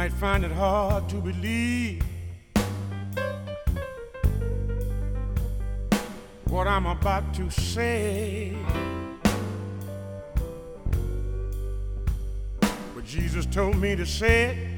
might find it hard to believe what I'm about to say, but Jesus told me to say it